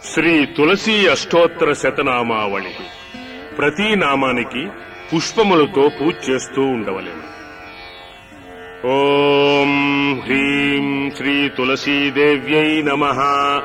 శ్రీ తులసి అష్టోత్తర శతనామావళి. ప్రతి నామానికి పుష్పములతో పూజ చేస్తూ ఉండవలెను. ఓం హ్రీం శ్రీ తులసీదేవ్యై నమః.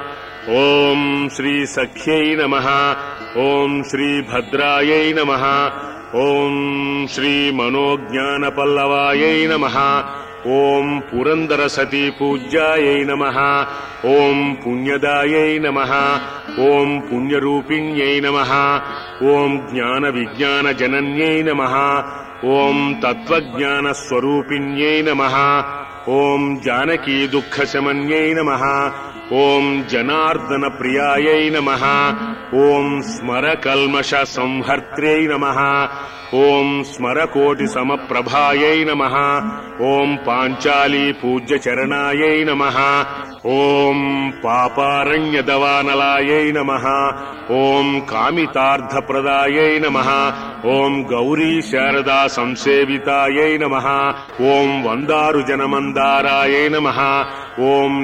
ఓం శ్రీ సఖ్యై నమః. ఓం శ్రీ భద్రాయై నమః. ఓం శ్రీ మనోజ్ఞాన పల్లవాయై నమః. ఓం పురందర సతీ పూజ్యాయై నమః. ఓం పుణ్యదాయై నమః. ఓం పుణ్యరూపిణ్యై నమః. ఓం జ్ఞాన విజ్ఞాన జనన్యై నమః. ఓం తత్వజ్ఞాన స్వరూపిణ్యై నమః. ఓం జానకీ దుఃఖశమన్యై నమః. ఓం జనార్దన ప్రియాయై నమః. ఓం స్మర కల్మష సంహర్త్ర్యై నమః. ఓం స్మరకోటి సమప్రభాయై నమః. ఓం పాంచాలీ పూజ్య చరణాయై నమః. ఓం పాపారణ్య దవానలాయై నమః. ఓం కామితార్థప్రదాయై నమః. ఓం గౌరీ శారదా సంసేవితాయై నమః. ఓం వందారు జనమందారాయై నమః. ఓం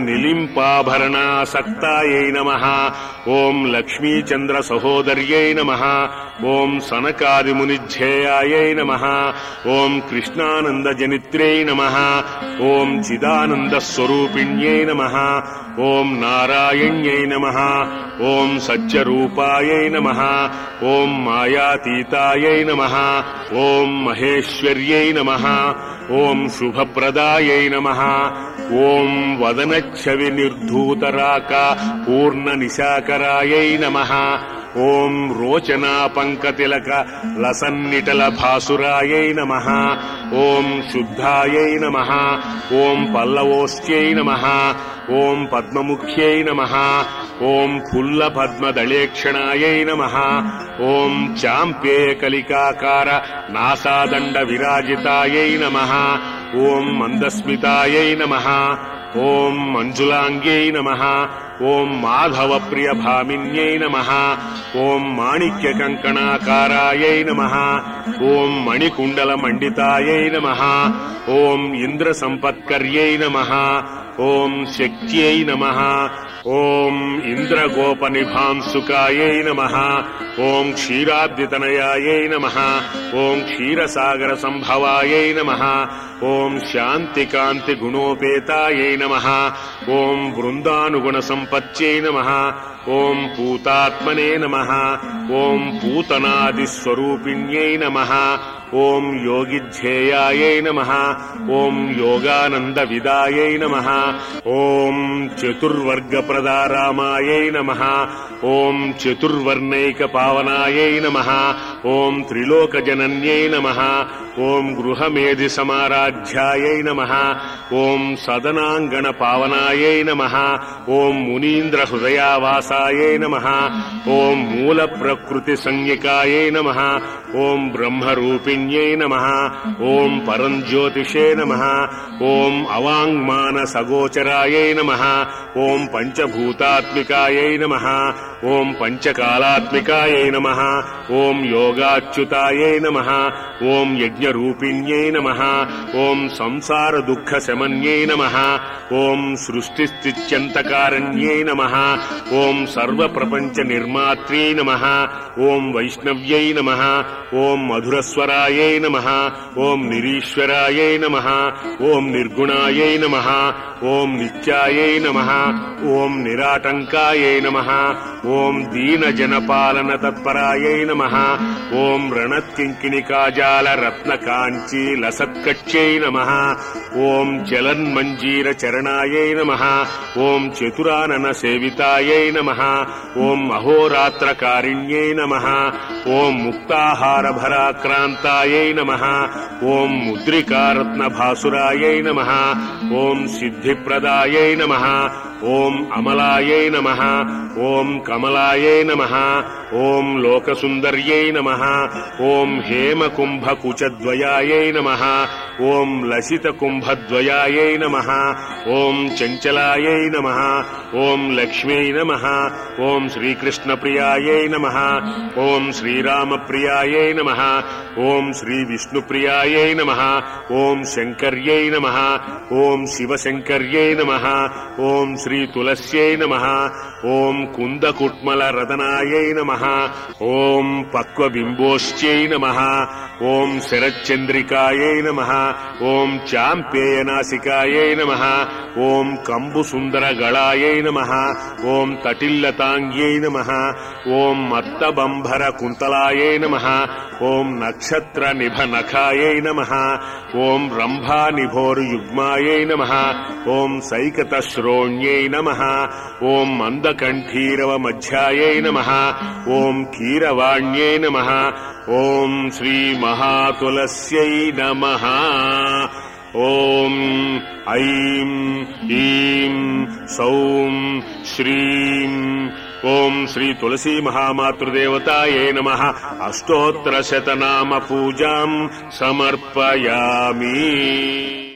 నిలింపాభరణాసక్తాయై నమః. ఓం లక్ష్మీచంద్ర సహోదర్యై నమః. ఓం సనకాదిమునిధ్యేయాయై నమః. ఓం కృష్ణానంద జనిత్ర్యై నమః. ఓం చిదానంద స్వరూపిణ్యై నమః. ఓం నారాయణ్యై నమః. ఓం సత్యరూపాయై నమః. ఓం మాయాతీతాయై నమః. ఓం మహేశ్వర్యై నమః. ఓం శుభప్రదాయై నమః. ఓం వదనఛవి నిర్ధూతరాక పూర్ణ నిశాకరాయై నమః. ఓం రోచనా పంకతిలక లసన్నిటల భాసురాయై నమః. ఓం శుద్ధాయై నమః. ఓం పల్లవోస్త్యై నమః. ఓం పద్మముఖ్యై నమః. ఓం ఫుల్ల పద్మదళేక్షణాయై నమః. ఓం చాంప్యే కలికాకార నాసాదండ విరాజితాయై నమః. ఓం మందస్మితాయై నమః. ఓం మంజులాంగ్యై నమః. ఓం మాధవ ప్రియ భామిన్యై నమః. ఓం మాణిక్య కంకణాకారాయై నమః. ఓం మణికుండల మండితాయై నమః. ఓం ఇంద్ర సంపత్కర్యై నమః. ఓం శక్త్యై నమః. ఓం ఇంద్రగోపనిభాంసుకాయై నమః. ఓం క్షీరాబ్దితనయాయై నమః. ఓం క్షీరసాగర సంభవాయై నమః. ఓం శాంతికాంతి గుణోపేతాయై నమః. ఓం బృందానుగుణ సంపత్యై నమః. ఓం పూతాత్మనే నమః. ఓం పూతనాదిస్వరూపిణ్యై నమః. ఓం యోగిధ్యేయాయై నమః. ఓం యోగానంద విదాయై నమః. ఓం చతుర్వర్గప్రదారామాయై నమః. ఓం చతుర్వర్ణైక పావనాయై నమః. ఓం త్రిలోకజనన్యై నమః. ఓం గృహమేధి సమారాధ్యాయై నమః. ఓం సదనాంగణ పావనాయై నమః. ఓం మునీంద్ర హృదయావాసాయై నమః. ఓం మూల ప్రకృతి సంజ్ఞకాయై నమః. ఓం బ్రహ్మరూపిణ్యై నమః. ఓం పరంజ్యోతిషే నమః. ఓం అవాంగ్మాన సగోచరాయై నమః. ఓం పంచభూతాత్మికాయై నమః. ఓం పంచకాలాత్మికాయై నమః. ఓం యోగాచ్యుతాయై నమః. ఓం యజ్ఞరూపిణ్యై నమః. ఓం సంసార దుఃఖ శమన్యై నమః. ఓం సృష్టిస్థిత్యంతకారణ్యై నమః. ఓం సర్వ ప్రపంచ నిర్మాత్ర్యై నమః. ఓం వైష్ణవ్యై నమః. ఓం మధురస్వరాయై నమః. ఓం నిరీశ్వరాయై నమః. ఓం నిర్గుణాయై నమః. ఓం నిత్యాయై నమః. ఓం నిరాటంకాయై నమః. ఓం దీనజనపాలన తత్పరాయై నమః. ఓం రణత్కింకిణికాజాల రత్నకాంచీ లసత్కట్యై నమః. ఓం జలన్మంజీర చరణాయై నమః. ఓం చతురానన సేవితాయై నమః. ఓం అహోరాత్రకారిణ్యై నమః. ఓం ముక్తాహార భరాక్రాంతాయై నమః. ఓం ముద్రికారత్న భాసురాయై నమః. ఓం సిద్ధిప్రదాయై నమః. ఓం అమలాయై నమః. ఓం కమలాయై నమః. ఓం లోకసుందర్యై నమః. ఓం హేమకుంభకుచద్వయాయై నమః. ఓం లసితకుంభద్వయాయై నమః. ఓం చంచలాయై నమః. ఓం లక్ష్మ్యై నమః. ఓం శ్రీకృష్ణప్రియాయై నమః. ఓం శ్రీరామప్రియాయై నమః. ఓం శ్రీవిష్ణుప్రియాయై నమః. ఓం శంకర్యై నమః. ఓం శివశంకర్యై నమః. ఓం श्रीतुलस्यै नमः। ॐ कुन्दकुट्मलरदनायै नमः। ॐ पक्वबिम्बोश्च्यै नमः। ॐ शरच्चन्द्रिकायै नमः। ॐ चाम्पेयनासिकायै नमः। ॐ कम्बुसुन्दरगळायै नमः। ॐ तटिल्लताङ्ग्यै नमः। ॐ मत्तबम्भरकुन्तलायै नमः। ॐ नक्षत्रनिभनखायै नमः। ॐ रम्भानिभोरुयुग्मायै नमः। ॐ सैकतश्रोण्यै नमः। ॐ मन्दकण्ठीरवमध्यायै नमः। ॐ कीरवाण्यै नमः। ॐ श्रीमहातुलस्यै नमः। ॐ ऐं ईं सौं श्रीं ॐ श्रीतुलसी महामातृदेवतायै नमः। अष्टोत्तरशतनाम पूजां समर्पयामि।